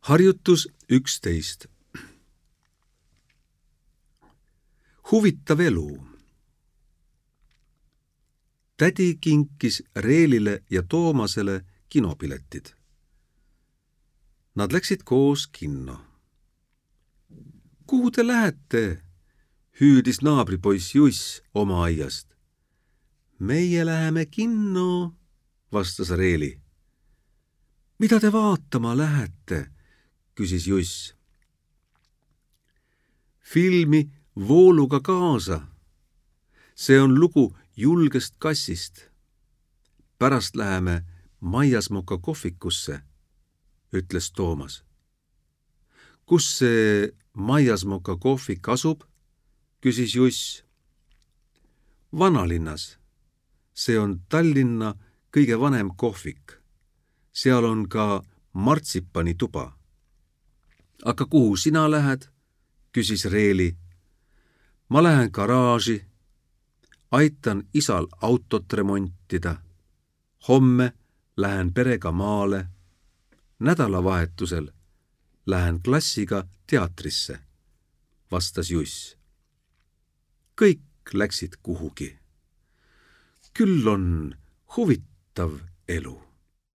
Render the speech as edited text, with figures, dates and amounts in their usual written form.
Harjutus 11. Huvitav elu. Tädi kinkis Reelile ja Toomasele kinopiletid. Nad läksid koos kinno. Kuhu te lähete? Hüüdis naabripoiss Juss oma aiast. Meie läheme kinno, vastas Reeli. Mida te vaatama lähete? Küsis Juss. Filmi Vooluga kaasa. See on lugu julgest kassist. Pärast läheme Maiasmoka kohvikusse, ütles Toomas. Kus see Maiasmoka kohvik asub? Küsis Juss. Vanalinnas. See on Tallinna kõige vanem kohvik. Seal on ka martsipani tuba. Aga kuhu sina lähed? Küsis Reeli. Ma lähen garaaži. Aitan isal autot remontida. Homme lähen perega maale. Nädalavahetusel lähen klassiga teatrisse, vastas Juss. Kõik läksid kuhugi. Küll on huvitav elu.